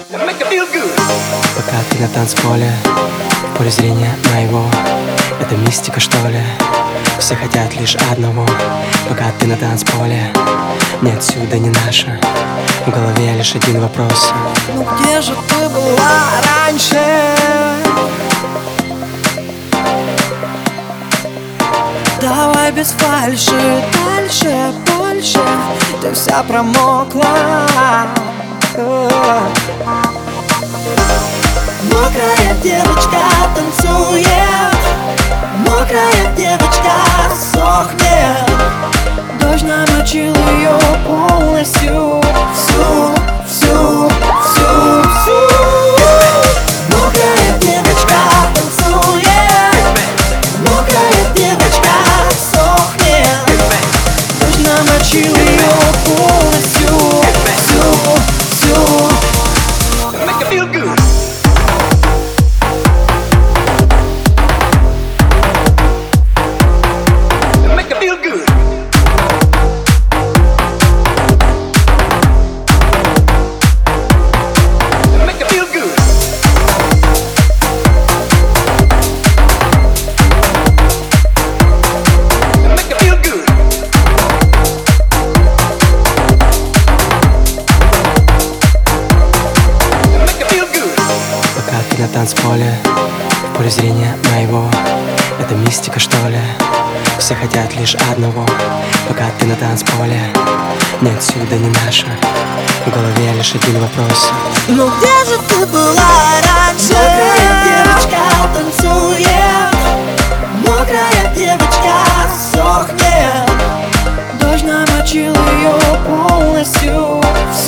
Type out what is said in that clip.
Пока ты на танцполе, в поле зрения моего, это мистика, что ли? Все хотят лишь одного. Пока ты на танцполе, ни отсюда, ни наше. В голове лишь один вопрос: ну где же ты была раньше? Давай без фальши, дальше, больше. Ты вся промокла. Мокрая девочка танцует, мокрая девочка сохнет. Дождь намочил ее полностью, всю, всю, всю, всю. Мокрая девочка танцует, мокрая девочка сохнет. Дождь намочил ее полностью, всю, всю. Make it feel good. Make it feel good. Make it feel good. Make it feel good. Make it feel good. пока ты на танцполе, в поле зрения моего, это мистика, что ли? Все хотят лишь одного. Пока ты на танцполе, ни отсюда, ни наше. В голове лишь один вопрос: ну где же ты была раньше? Мокрая девочка танцует, мокрая девочка сохнет. Дождь намочил ее полностью.